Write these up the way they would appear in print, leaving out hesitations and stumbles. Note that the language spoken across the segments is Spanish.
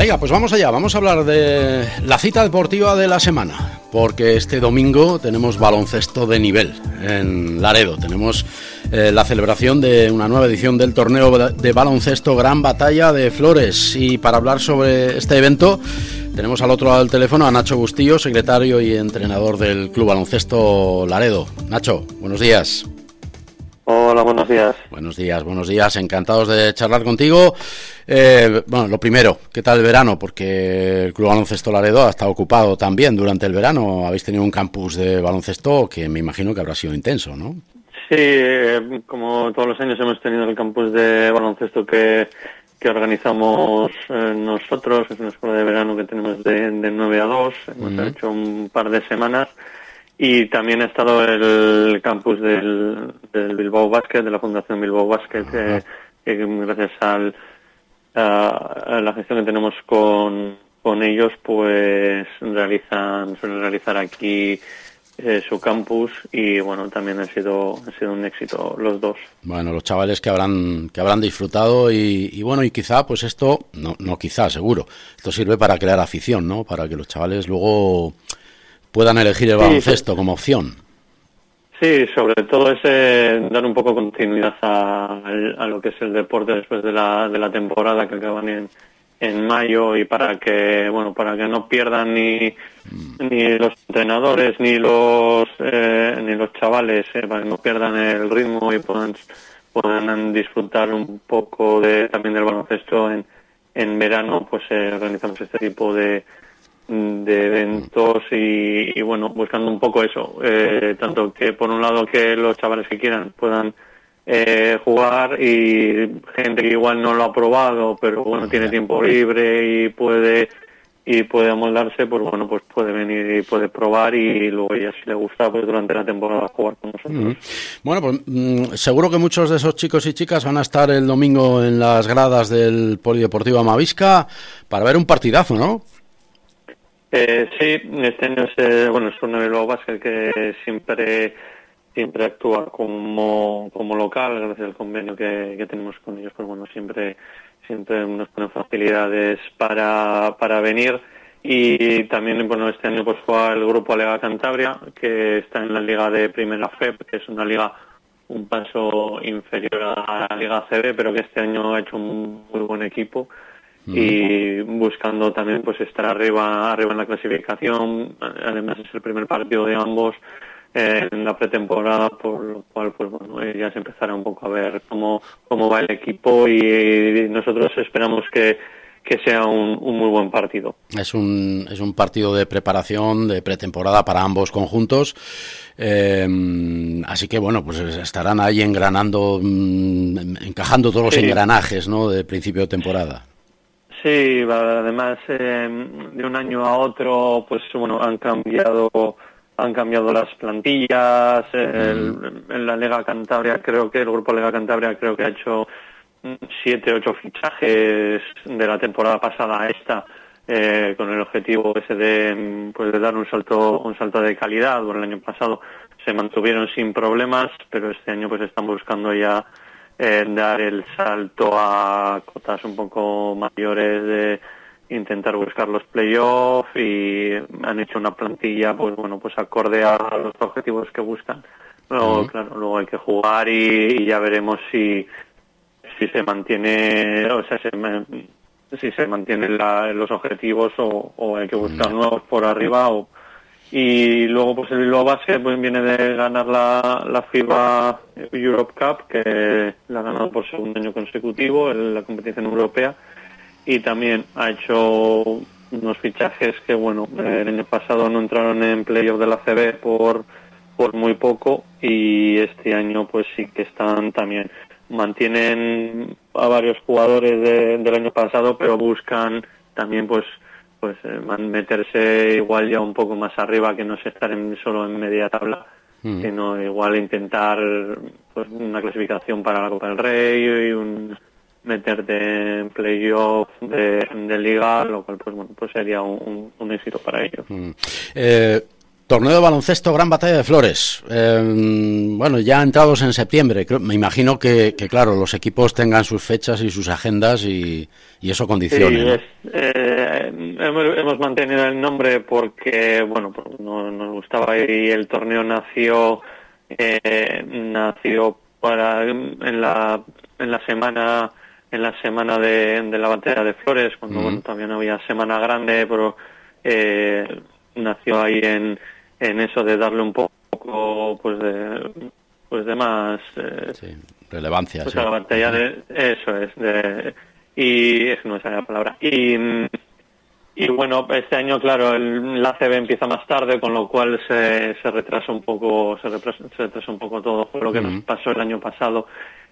Venga, pues vamos allá, vamos a hablar de la cita deportiva de la semana, porque este domingo tenemos baloncesto de nivel en Laredo. Tenemos la celebración de una nueva edición del torneo de baloncesto Gran Batalla de Flores, y para hablar sobre este evento tenemos al otro lado del teléfono a Nacho Bustillo, secretario y entrenador del Club Baloncesto Laredo. Nacho, buenos días. Hola, buenos días. Buenos días, encantados de charlar contigo. Bueno, lo primero, ¿qué tal el verano? Porque el Club Baloncesto Laredo ha estado ocupado también durante el verano. Habéis tenido un campus de baloncesto que me imagino que habrá sido intenso, ¿no? Sí, como todos los años hemos tenido el campus de baloncesto que organizamos nosotros. Es una escuela de verano que tenemos de 9 a 2. Hemos hecho un par de semanas. Y también ha estado el campus del Bilbao Basket, de la Fundación Bilbao Basket, que gracias a la gestión que tenemos con ellos, pues suelen realizar aquí su campus, y bueno, también han sido un éxito los dos. Bueno, los chavales que habrán disfrutado y bueno, y quizá pues esto, no quizá, seguro, esto sirve para crear afición, ¿no? Para que los chavales luego puedan elegir el baloncesto como opción. Sí, sobre todo es dar un poco continuidad a lo que es el deporte después de la temporada, que acaban en mayo, y para que no pierdan ni los entrenadores ni los chavales, para que no pierdan el ritmo y puedan disfrutar un poco también del baloncesto en verano. Pues organizamos este tipo de eventos y bueno, buscando un poco eso, tanto que por un lado que los chavales que quieran puedan jugar, y gente que igual no lo ha probado pero bueno, tiene tiempo libre y puede amoldarse, pues bueno, pues puede venir y puede probar, y luego ya si le gusta pues durante la temporada jugar con nosotros. Bueno, pues seguro que muchos de esos chicos y chicas van a estar el domingo en las gradas del Polideportivo Amavisca para ver un partidazo, ¿no? Sí, este año es un Bilbao Basket que siempre actúa como local, gracias al convenio que tenemos con ellos. Pues bueno, siempre nos ponen facilidades para venir. Y también, bueno, este año pues juega el grupo Lega Cantabria, que está en la liga de Primera FEP, que es una liga un paso inferior a la liga CB, pero que este año ha hecho un muy buen equipo. Y buscando también pues estar arriba en la clasificación. Además es el primer partido de ambos en la pretemporada, por lo cual pues bueno, ya se empezará un poco a ver cómo va el equipo, y nosotros esperamos que sea un muy buen partido. Es un partido de preparación, de pretemporada para ambos conjuntos, así que bueno, pues estarán ahí engranando, encajando todos los engranajes, ¿no?, de principio de temporada. Sí, además de un año a otro, pues bueno, han cambiado las plantillas. En la Lega Cantabria, creo que el grupo Lega Cantabria ha hecho 7-8 fichajes de la temporada pasada a esta, con el objetivo ese de dar un salto de calidad. Bueno, el año pasado se mantuvieron sin problemas, pero este año pues están buscando ya dar el salto a cotas un poco mayores, de intentar buscar los playoffs, y han hecho una plantilla pues bueno, pues acorde a los objetivos que buscan. Luego, claro, luego hay que jugar y ya veremos si se mantiene, o sea, si se mantienen los objetivos o hay que buscar nuevos por arriba. Y luego pues el Bilbao Basket pues viene de ganar la FIBA Europe Cup, que la ha ganado por segundo año consecutivo en la competición europea, y también ha hecho unos fichajes que bueno, el año pasado no entraron en playoff de la CB por muy poco, y este año pues sí que están también, mantienen a varios jugadores del año pasado, pero buscan también pues meterse igual ya un poco más arriba, que no se estar solo en media tabla, sino igual intentar pues una clasificación para la Copa del Rey y meterte en playoff de liga, lo cual pues bueno, pues sería un éxito para ellos. Torneo de baloncesto Gran Batalla de Flores. Bueno, ya entrados en septiembre, me imagino que claro, los equipos tengan sus fechas y sus agendas y eso condicione. Sí, hemos mantenido el nombre porque, bueno, nos gustaba y el torneo nació para en la semana de la Batalla de Flores, cuando bueno, todavía no había semana grande, pero nació ahí en eso de darle un poco pues de más relevancia, pues sí. a la batalla eso es y es no es la palabra y bueno, este año claro la ACB empieza más tarde, con lo cual se retrasa un poco todo. Fue lo que nos pasó el año pasado,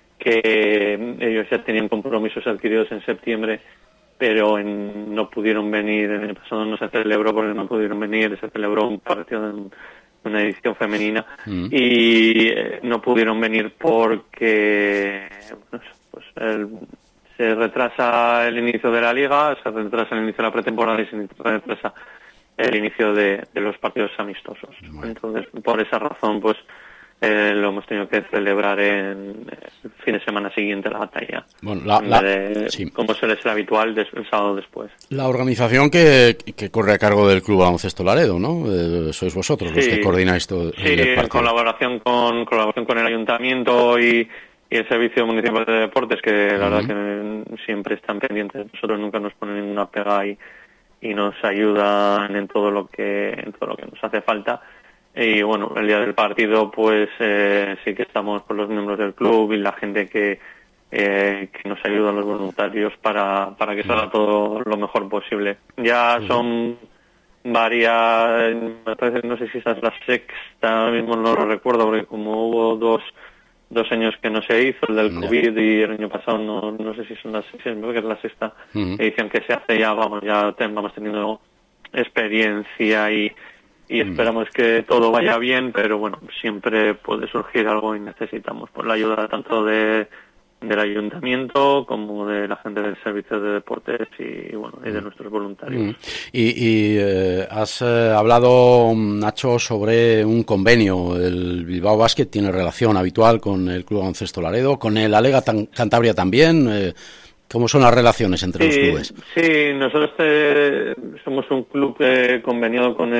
que ellos ya tenían compromisos adquiridos en septiembre, pero no pudieron venir. El año pasado no se celebró porque no pudieron venir, se celebró un partido en una edición femenina y no pudieron venir porque pues se retrasa el inicio de la liga, se retrasa el inicio de la pretemporada y se retrasa el inicio de los partidos amistosos. Entonces, por esa razón, pues lo hemos tenido que celebrar en el fin de semana siguiente a la batalla. Bueno, como suele ser habitual, el sábado después. La organización que corre a cargo del Club Baloncesto Laredo, ¿no? Sois vosotros los que coordináis todo. Sí, en colaboración con el ayuntamiento y el Servicio Municipal de Deportes, que la verdad que siempre están pendientes. Nosotros nunca nos ponen ninguna pega y nos ayudan en todo lo que nos hace falta. Y bueno, el día del partido pues sí que estamos con los miembros del club y la gente que nos ayuda, los voluntarios, para que salga todo lo mejor posible. Ya son varias, me parece, no sé si esa es la sexta, ahora mismo no lo recuerdo, porque como hubo dos años que no se hizo, el del COVID, y el año pasado no sé si son las seis, creo que es la sexta edición que se hace. Ya vamos teniendo experiencia y esperamos que todo vaya bien, pero bueno, siempre puede surgir algo y necesitamos por la ayuda tanto del ayuntamiento como de la gente del servicio de deportes y bueno, y de nuestros voluntarios. Y has hablado, Nacho, sobre un convenio. El Bilbao Basket tiene relación habitual con el Club Baloncesto Laredo, con el Alega Cantabria también. ¿Cómo son las relaciones entre los clubes? Sí, nosotros somos un club conveniado con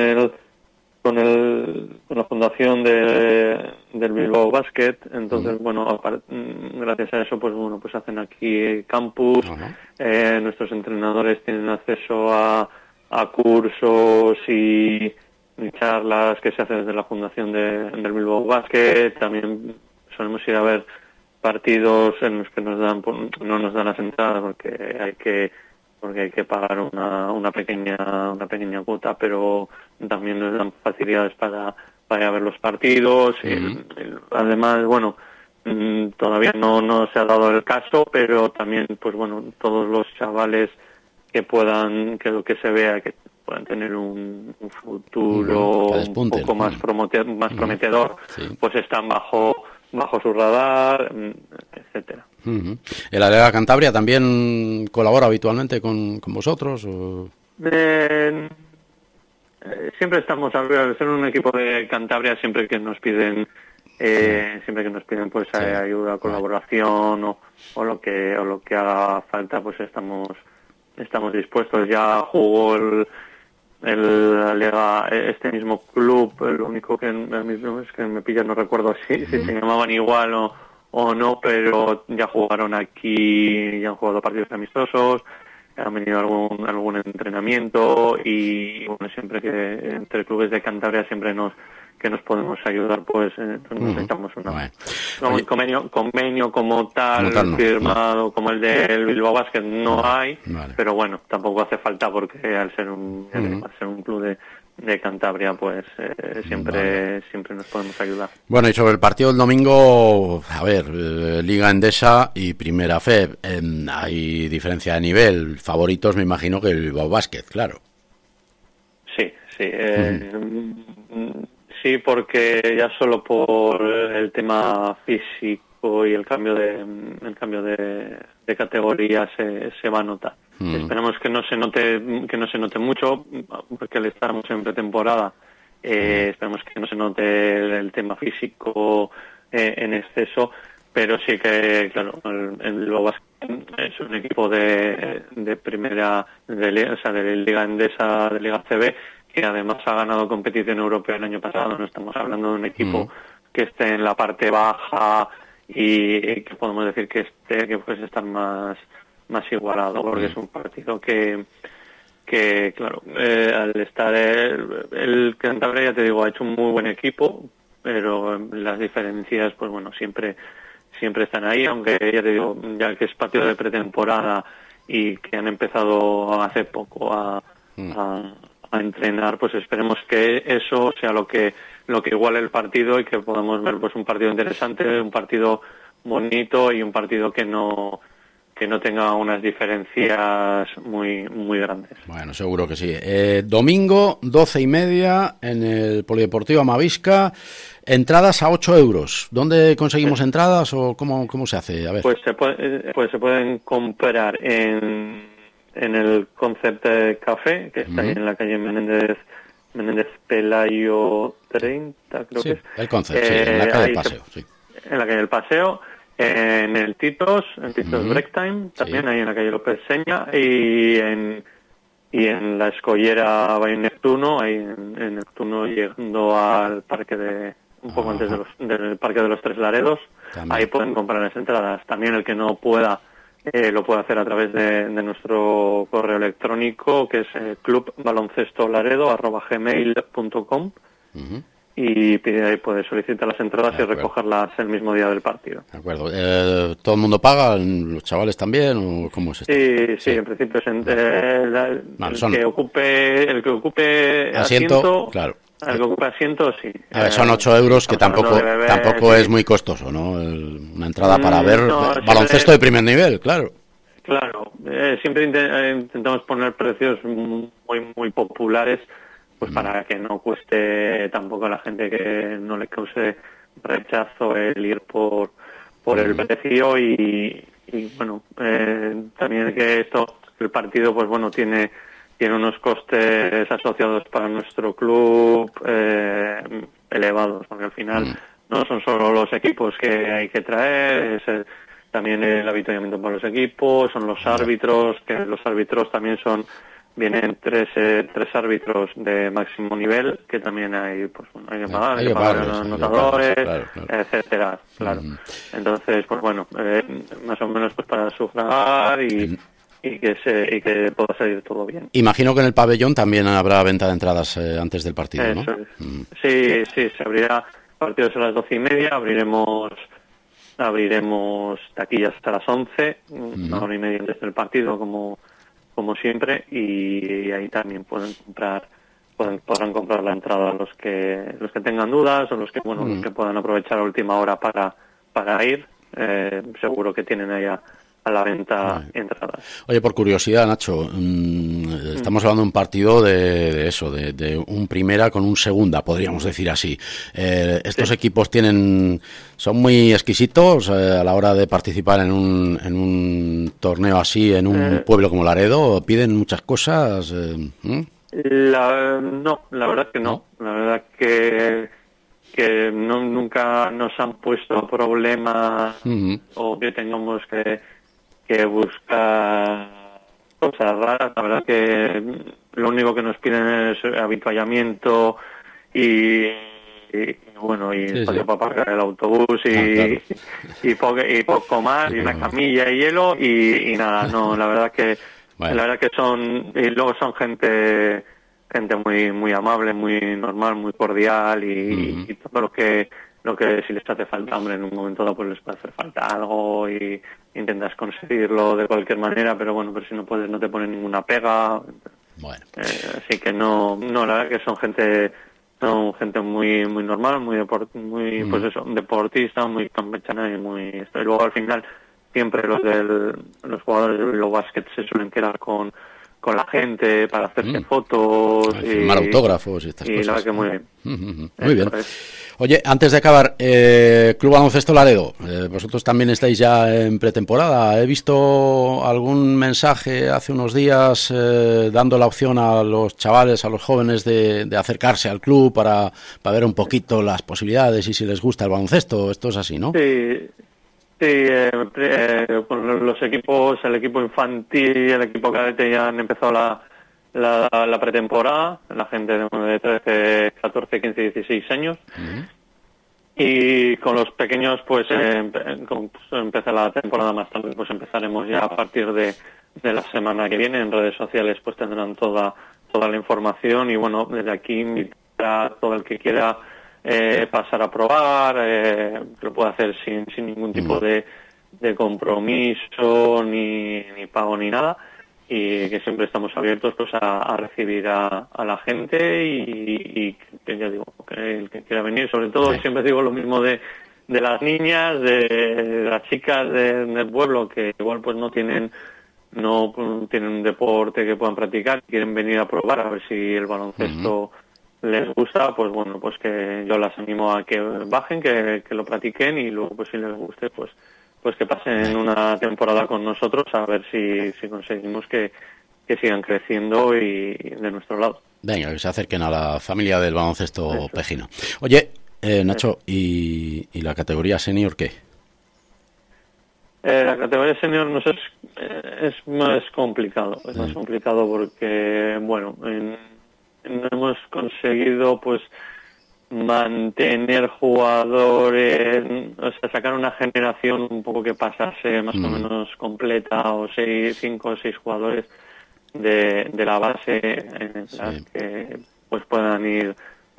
la fundación del Bilbao Basket. Entonces bueno, gracias a eso pues hacen aquí campus. Nuestros entrenadores tienen acceso a cursos y charlas que se hacen desde la fundación del Bilbao Basket. También solemos ir a ver partidos en los que no nos dan las entradas porque hay que pagar una pequeña cuota, pero también nos dan facilidades para ir a ver los partidos. Además, bueno, todavía no se ha dado el caso, pero también, pues bueno, todos los chavales que lo que se vea que puedan tener un futuro un poco más prometedor, pues están bajo su radar, etcétera. ¿El Alega Cantabria también colabora habitualmente con vosotros? ¿O? Siempre estamos al ser un equipo de Cantabria, siempre que nos piden pues ayuda, colaboración o lo que haga falta, pues estamos dispuestos. Ya jugó el Lega, este mismo club, lo único que es que me pilla, no recuerdo si se llamaban igual o no, pero ya jugaron aquí, ya han jugado partidos amistosos, han venido algún entrenamiento y bueno, siempre que entre clubes de Cantabria siempre nos podemos ayudar, pues nos echamos una convenio como tal firmado como el del Bilbao Basket no hay, pero bueno, tampoco hace falta porque al ser un club de Cantabria, pues siempre nos podemos ayudar. Bueno, y sobre el partido del domingo, a ver, Liga Endesa y Primera FEB, hay diferencia de nivel. Favoritos, me imagino que el Bilbao Basket, claro. Sí. Sí, porque ya solo por el tema físico y el cambio de categoría se va a notar. Esperemos que no se note mucho, porque al estar en pretemporada Esperemos que no se note el tema físico en exceso, pero sí que, claro, el Bilbao Basket es un equipo de primera, o sea, de Liga Endesa, de Liga CB, que además ha ganado competición europea el año pasado. No estamos hablando de un equipo que esté en la parte baja y que podemos decir que puede estar más igualado, porque es un partido que claro, al estar el Cantabria, ya te digo, ha hecho un muy buen equipo, pero las diferencias, pues bueno, siempre están ahí, aunque ya te digo, ya que es partido de pretemporada y que han empezado hace poco a entrenar, pues esperemos que eso sea lo que iguale el partido y que podamos ver pues un partido interesante, un partido bonito y un partido que no tenga unas diferencias muy grandes. Bueno, seguro que sí. Domingo, 12:30, en el Polideportivo Amavisca. Entradas a 8 euros. ¿Dónde conseguimos entradas o cómo se hace? A ver. Pues se pueden comprar en el Concept Café, que está ahí en la calle Menéndez Pelayo 30, creo que es. El Concept, en la calle del Paseo, sí. En la calle del Paseo. En el Titos Break Time, también ahí en la calle López Seña, y en la Escollera Valle Neptuno, ahí en Neptuno llegando al parque un poco antes del Parque de los Tres Laredos, también. Ahí pueden comprar las entradas. También el que no pueda lo puede hacer a través de nuestro correo electrónico, que es clubbaloncestolaredo@gmail.com. Y ahí puede solicitar las entradas y recogerlas el mismo día del partido. De acuerdo. ¿Todo el mundo paga? ¿Los chavales también? ¿O cómo es esto? Sí, en principio es que ocupe asiento, claro. El que ocupe asiento, sí. A ver, son 8 euros, que tampoco es muy costoso, ¿no? Una entrada para ver baloncesto de primer nivel, claro. Claro, siempre intentamos poner precios muy populares, pues para que no cueste tampoco a la gente, que no le cause rechazo el ir por el precio y bueno, también que el partido, pues bueno, tiene unos costes asociados para nuestro club elevados, porque al final no son solo los equipos que hay que traer, es también el habituallamiento para los equipos, son los árbitros, que los árbitros también vienen tres árbitros de máximo nivel, que también hay, pues bueno, hay que pagar a los anotadores, claro. Etcétera, claro. Entonces, pues bueno, más o menos pues para sufragar y que pueda salir todo bien. Imagino que en el pabellón también habrá venta de entradas antes del partido, ¿no? Eso es. Sí, se abrirá partidos a las 12:30, abriremos taquillas hasta las 11, una hora y media antes del partido, como siempre, y ahí también podrán comprar la entrada los que tengan dudas, o los que los que puedan aprovechar a última hora para ir. Seguro que tienen ahí a la venta entradas. Oye, por curiosidad, Nacho, estamos hablando de un partido de un primera con un segunda, podríamos decir así. Estos equipos son muy exquisitos a la hora de participar en un torneo así, en un pueblo como Laredo. ¿Piden muchas cosas? No, la verdad que no. La verdad que nunca nos han puesto problemas o que tengamos que buscar cosas raras. La verdad que lo único que nos piden es habituallamiento y espacio para aparcar el autobús y poco más, y una camilla y hielo y nada. No, la verdad que son, y luego son gente muy amable, muy normal, muy cordial y todo lo que si les hace falta, hombre, en un momento dado pues les puede hacer falta algo y intentas conseguirlo de cualquier manera, pero bueno, si no puedes, no te ponen ninguna pega. Bueno. Así que no, la verdad que son gente muy normal, pues eso, deportista, muy campechana y y luego al final siempre los jugadores de los básquet se suelen quedar con la gente para hacerse fotos y firmar autógrafos y estas cosas. La verdad que muy bien. Muy bien. Oye, antes de acabar, Club Baloncesto Laredo, vosotros también estáis ya en pretemporada. He visto algún mensaje hace unos días dando la opción a los chavales, a los jóvenes de acercarse al club para ver un poquito las posibilidades y si les gusta el baloncesto. Esto es así, ¿no? Sí, con los equipos, el equipo infantil y el equipo cadete ya han empezado la pretemporada, la gente de 13, 14, 15, 16 años. Uh-huh. Y con los pequeños, pues empieza la temporada más tarde, pues empezaremos ya a partir de la semana que viene. En redes sociales pues tendrán toda la información y bueno, desde aquí invitar a todo el que quiera pasar a probar, lo puede hacer sin ningún tipo de compromiso, ni pago ni nada, y que siempre estamos abiertos pues a recibir a la gente y que ya digo, que el que quiera venir, sobre todo, siempre digo lo mismo de las niñas, de las chicas del pueblo que igual pues no tienen un deporte que puedan practicar, quieren venir a probar a ver si el baloncesto les gusta, pues bueno, pues que yo las animo a que bajen, que lo practiquen y luego pues si les guste pues que pasen una temporada con nosotros a ver si conseguimos que sigan creciendo y de nuestro lado. Venga, que se acerquen a la familia del baloncesto pejino. Oye, Nacho, ¿y la categoría senior qué? La categoría senior no sé, es más complicado, más complicado porque, bueno, no hemos conseguido pues mantener jugadores, o sea, sacar una generación un poco que pasase más o menos completa, o 5 o 6 jugadores de la base en las que pues puedan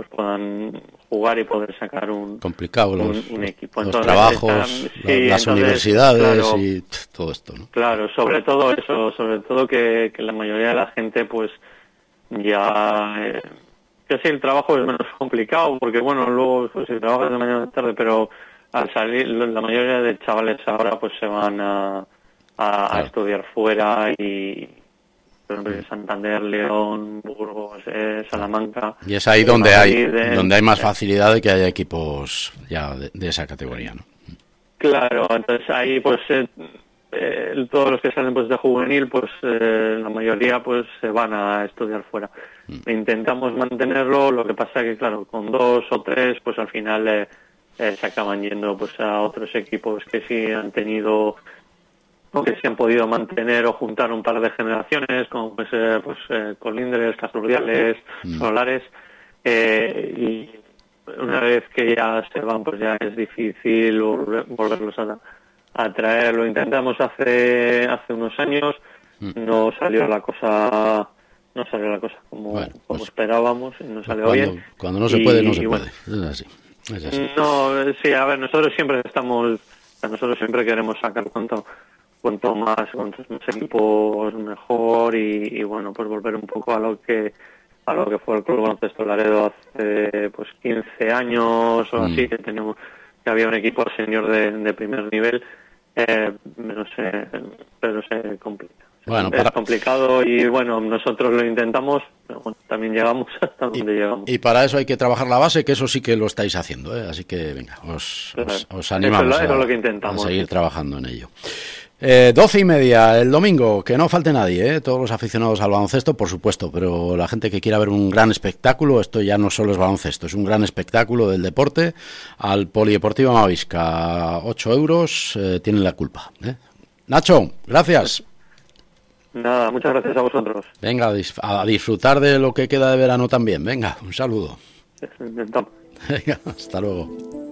jugar y poder sacar un equipo. Entonces, los trabajos, las universidades, claro, y todo esto, ¿no? Claro, sobre todo eso, sobre todo que la mayoría de la gente pues ya que sí, el trabajo es menos complicado porque bueno, luego pues si trabajas de mañana a tarde, pero al salir la mayoría de chavales ahora pues se van a estudiar fuera y por ejemplo Santander, León, Burgos, Salamanca. Y es ahí donde hay más facilidad de que haya equipos ya de esa categoría, ¿no? Claro, entonces ahí pues todos los que salen pues de juvenil pues la mayoría pues se van a estudiar fuera. Intentamos mantenerlo, lo que pasa que claro, con 2 o 3 pues al final se acaban yendo pues a otros equipos que sí han tenido o que sí han podido mantener o juntar un par de generaciones como pues Colindres, Casurdiales, Solares, y una vez que ya se van pues ya es difícil volverlos a traer. Lo intentamos hace unos años, no salió la cosa como esperábamos, no salió bien. Cuando no se puede, no se puede. Es así. No, sí, a ver, nosotros siempre queremos sacar cuantos más equipos mejor y bueno, pues volver un poco a lo que fue el Club Baloncesto Laredo hace pues 15 años o así, que había un equipo senior de primer nivel, no sé, pero se complica. Bueno, es complicado y bueno, nosotros lo intentamos, pero bueno, también llegamos hasta donde llegamos. Y para eso hay que trabajar la base, que eso sí que lo estáis haciendo, ¿eh? Así que venga, os animamos a seguir trabajando en ello. 12:30 el domingo, que no falte nadie, todos los aficionados al baloncesto, por supuesto, pero la gente que quiera ver un gran espectáculo, esto ya no solo es baloncesto, es un gran espectáculo del deporte, al Polideportivo Amavisca, 8 euros, tienen la culpa. Nacho, gracias. Nada, muchas gracias a vosotros. Venga, a disfrutar de lo que queda de verano también. Venga, un saludo. Intentamos. Venga, hasta luego.